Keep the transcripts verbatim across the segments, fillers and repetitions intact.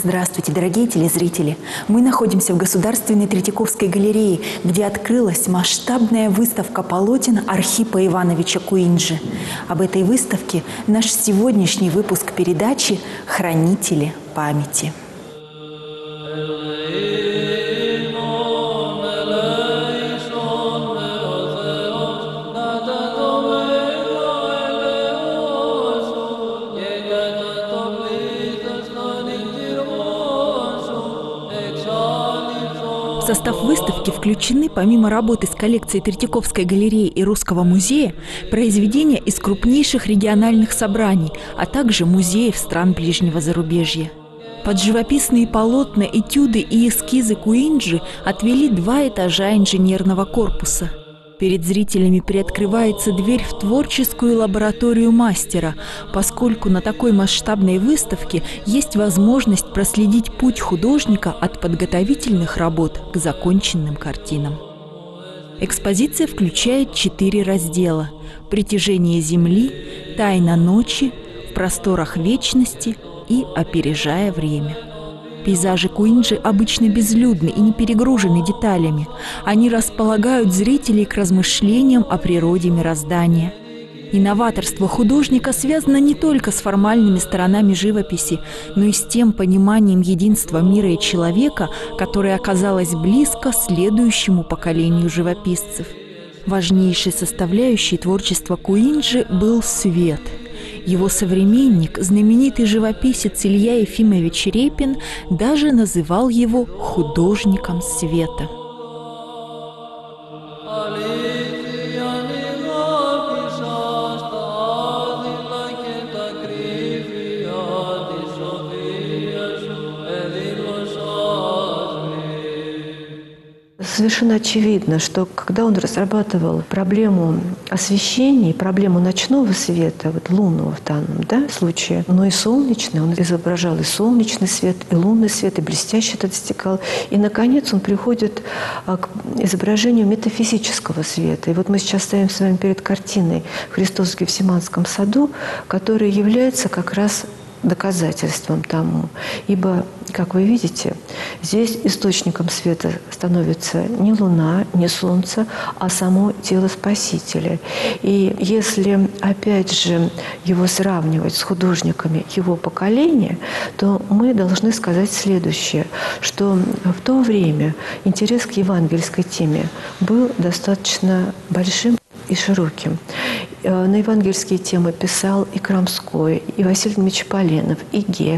Здравствуйте, дорогие телезрители! Мы находимся в Государственной Третьяковской галерее, где открылась масштабная выставка полотен Архипа Ивановича Куинджи. Об этой выставке наш сегодняшний выпуск передачи «Хранители памяти». В состав выставки включены, помимо работы с коллекцией Третьяковской галереи и Русского музея, произведения из крупнейших региональных собраний, а также музеев стран ближнего зарубежья. Под живописные полотна, этюды и эскизы Куинджи отвели два этажа инженерного корпуса. Перед зрителями приоткрывается дверь в творческую лабораторию мастера, поскольку на такой масштабной выставке есть возможность проследить путь художника от подготовительных работ к законченным картинам. Экспозиция включает четыре раздела: «Притяжение Земли», «Тайна ночи», «В просторах вечности» и «Опережая время». Пейзажи Куинджи обычно безлюдны и не перегружены деталями. Они располагают зрителей к размышлениям о природе мироздания. Инноваторство художника связано не только с формальными сторонами живописи, но и с тем пониманием единства мира и человека, которое оказалось близко следующему поколению живописцев. Важнейшей составляющей творчества Куинджи был свет. Его современник, знаменитый живописец Илья Ефимович Репин, даже называл его художником света. Совершенно очевидно, что когда он разрабатывал проблему освещения, проблему ночного света, вот лунного в данном да, случае, но и солнечный, он изображал и солнечный свет, и лунный свет, и блестяще это достигал. И, наконец, он приходит к изображению метафизического света. И вот мы сейчас стоим с вами перед картиной «Христос в Гефсиманском саду», которая является как раз доказательством тому. Ибо, как вы видите, здесь источником света становится не луна, не солнце, а само тело Спасителя. И если, опять же, его сравнивать с художниками его поколения, то мы должны сказать следующее, что в то время интерес к евангельской теме был достаточно большим и широким. На евангельские темы писал и Крамской, и Василий Дмитриевич Поленов, и Ге.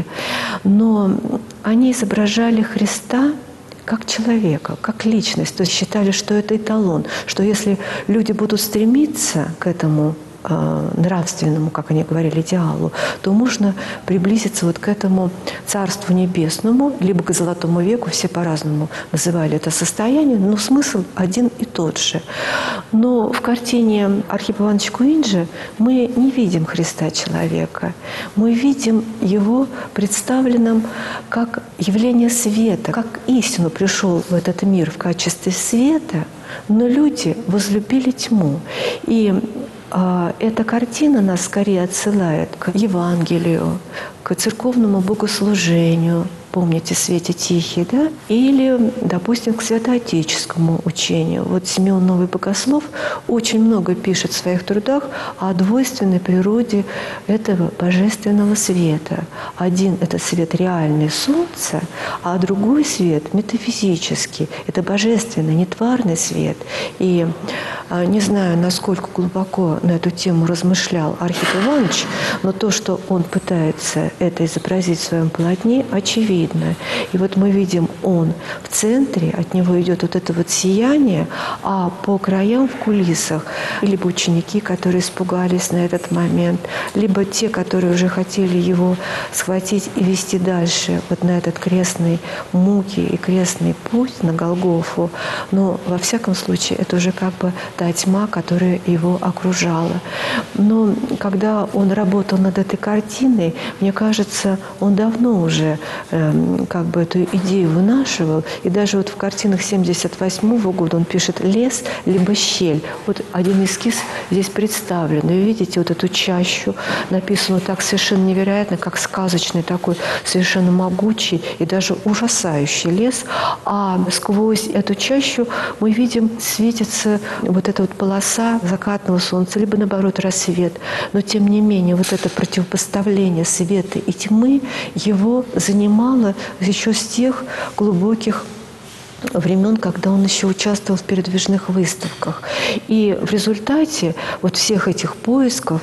Но они изображали Христа как человека, как личность. То есть считали, что это эталон, что если люди будут стремиться к этому нравственному, как они говорили, идеалу, то можно приблизиться вот к этому Царству Небесному, либо к Золотому веку, все по-разному называли это состояние, но смысл один и тот же. Но в картине Архипа Ивановича Куинджи мы не видим Христа человека, мы видим его представленным как явление света, как истину пришел в этот мир в качестве света, но люди возлюбили тьму. И эта картина нас скорее отсылает к Евангелию, к церковному богослужению, помните, «Свете тихий», да? Или, допустим, к святоотеческому учению. Вот Симеон Новый Богослов очень много пишет в своих трудах о двойственной природе этого божественного света. Один – это свет реальный, солнце, а другой свет – метафизический. Это божественный, нетварный свет. И не знаю, насколько глубоко на эту тему размышлял Архип Иванович, но то, что он пытается это изобразить в своем полотне, очевидно. И вот мы видим, он в центре, от него идет вот это вот сияние, а по краям в кулисах либо ученики, которые испугались на этот момент, либо те, которые уже хотели его схватить и вести дальше, вот на этот крестный муки и крестный путь на Голгофу. Но во всяком случае это уже как бы та тьма, которая его окружала. Но когда он работал над этой картиной, мне кажется, он давно уже э, как бы эту идею вынашивал. И даже вот в картинах семьдесят восьмого года он пишет «лес либо щель». Вот один эскиз здесь представлен. И вы видите вот эту чащу, написанную так совершенно невероятно, как сказочный такой, совершенно могучий и даже ужасающий лес. А сквозь эту чащу мы видим, светится вот эта вот полоса закатного солнца, либо наоборот рассвет. Но тем не менее вот это противопоставление света и тьмы его занимало еще с тех глубоких времен, когда он еще участвовал в передвижных выставках. И в результате вот всех этих поисков,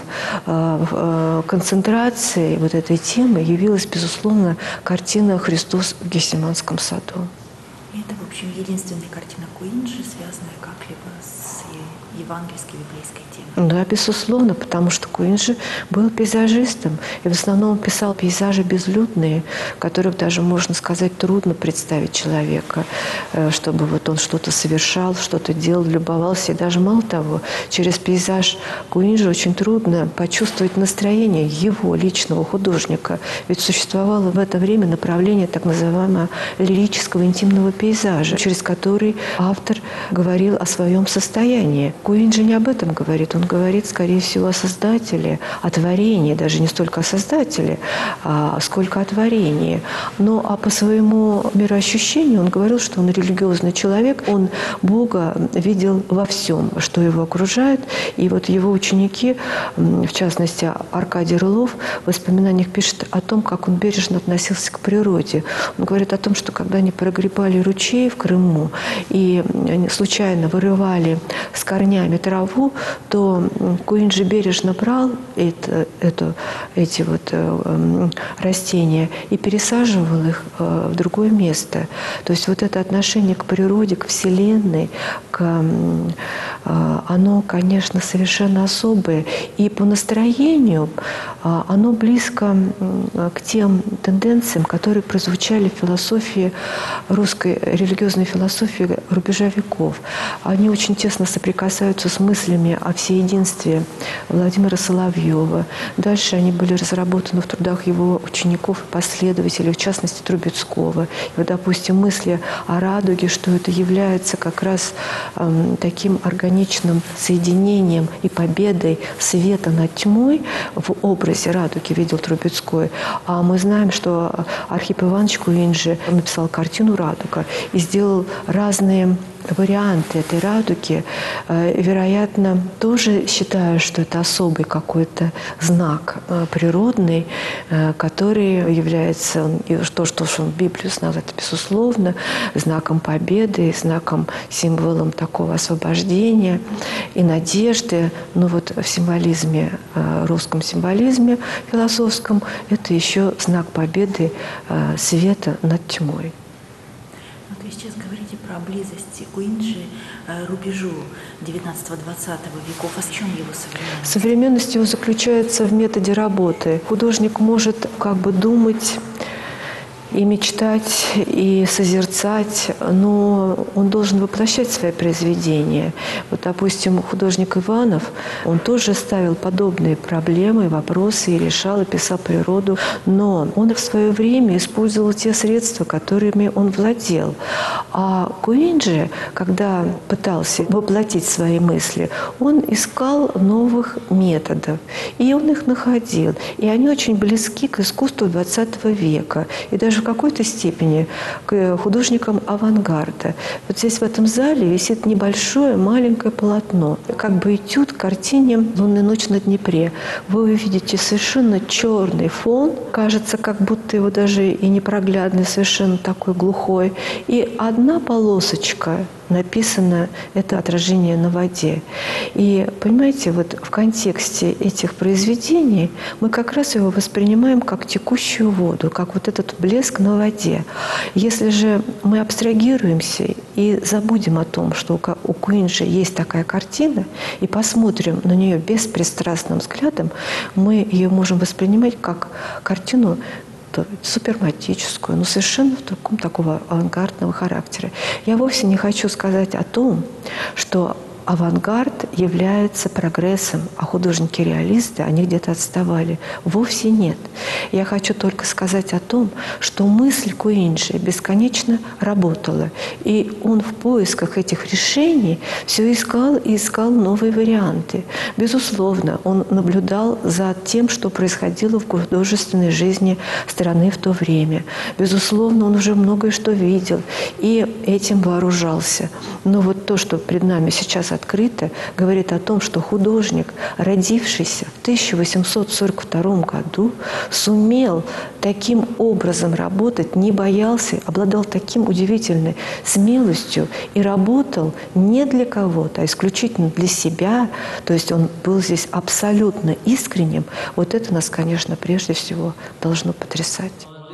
концентрации вот этой темы явилась, безусловно, картина «Христос в Гефсиманском саду». Это, в общем, единственная картина Куинджи, связанная как-либо с евангельской, библейской темой. Да, безусловно, потому что Куинджи был пейзажистом. И в основном писал пейзажи безлюдные, которых даже, можно сказать, трудно представить человека, чтобы вот он что-то совершал, что-то делал, любовался. И даже мало того, через пейзаж Куинджи очень трудно почувствовать настроение его личного художника. Ведь существовало в это время направление так называемого лирического интимного пейзажа, через который автор говорил о своем состоянии. Куинджи не об этом говорит. Он говорит, скорее всего, о Создателе, о творении, даже не столько о Создателе, а сколько о творении. Но а по своему мироощущению он говорил, что он религиозный человек, он Бога видел во всем, что его окружает. И вот его ученики, в частности, Аркадий Рылов, в воспоминаниях пишет о том, как он бережно относился к природе. Он говорит о том, что когда они прогребали ручей в Крыму и случайно вырывали с корнями траву, то Куинджи бережно брал это, это, эти вот э, растения и пересаживал их э, в другое место. То есть вот это отношение к природе, к Вселенной, к, э, оно, конечно, совершенно особое. И по настроению э, оно близко э, к тем тенденциям, которые прозвучали в философии, русской религиозной философии рубежа веков. Они очень тесно соприкасаются с мыслями о всеединстве Владимира Соловьева. Дальше они были разработаны в трудах его учеников и последователей, в частности Трубецкого. И вот, допустим, мысли о радуге, что это является как раз э, таким органичным соединением и победой света над тьмой в образе радуги видел Трубецкой. А мы знаем, что Архип Иванович Куинджи написал картину «Радуга» и сделал разные варианты этой радуги. Вероятно, тоже считаю, что это особый какой-то знак природный, который является, то, что он в Библию знал, это безусловно, знаком победы, знаком, символом такого освобождения и надежды. Но вот в символизме, русском символизме философском, это еще знак победы света над тьмой. Вы сейчас говорите про близость Куинджи рубежу девятнадцатого-двадцатого веков. А в чем его современность? Современность его заключается в методе работы. Художник может как бы думать и мечтать, и созерцать, но он должен воплощать свои произведения. Вот, допустим, художник Иванов, он тоже ставил подобные проблемы, вопросы и решал, и писал природу, но он в свое время использовал те средства, которыми он владел. А Куинджи, когда пытался воплотить свои мысли, он искал новых методов, и он их находил. И они очень близки к искусству двадцатого века. И даже в какой-то степени к художникам авангарда. Вот здесь в этом зале висит небольшое маленькое полотно, как бы этюд к картине «Лунная ночь на Днепре». Вы увидите совершенно черный фон, кажется, как будто его даже и непроглядный, совершенно такой глухой. И одна полосочка написано это отражение на воде. И, понимаете, вот в контексте этих произведений мы как раз его воспринимаем как текущую воду, как вот этот блеск на воде. Если же мы абстрагируемся и забудем о том, что у Куинджи есть такая картина, и посмотрим на нее беспристрастным взглядом, мы ее можем воспринимать как картину суперматическую, но совершенно в таком такого авангардного характера. Я вовсе не хочу сказать о том, что авангард является прогрессом, а художники-реалисты, они где-то отставали. Вовсе нет. Я хочу только сказать о том, что мысль Куинджи бесконечно работала. И он в поисках этих решений все искал и искал новые варианты. Безусловно, он наблюдал за тем, что происходило в художественной жизни страны в то время. Безусловно, он уже многое что видел и этим вооружался. Но вот то, что пред нами сейчас открыто, говорит о том, что художник, родившийся в тысяча восемьсот сорок втором году, сумел таким образом работать, не боялся, обладал таким удивительной смелостью и работал не для кого-то, а исключительно для себя. То есть он был здесь абсолютно искренним. Вот это нас, конечно, прежде всего должно потрясать.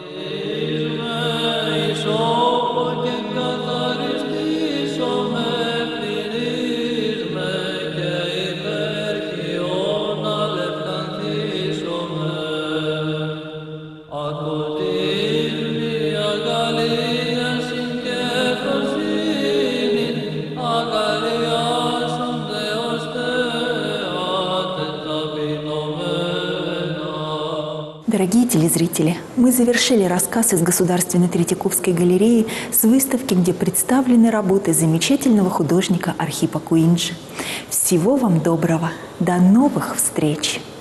Дорогие телезрители, мы завершили рассказ из Государственной Третьяковской галереи с выставки, где представлены работы замечательного художника Архипа Куинджи. Всего вам доброго! До новых встреч!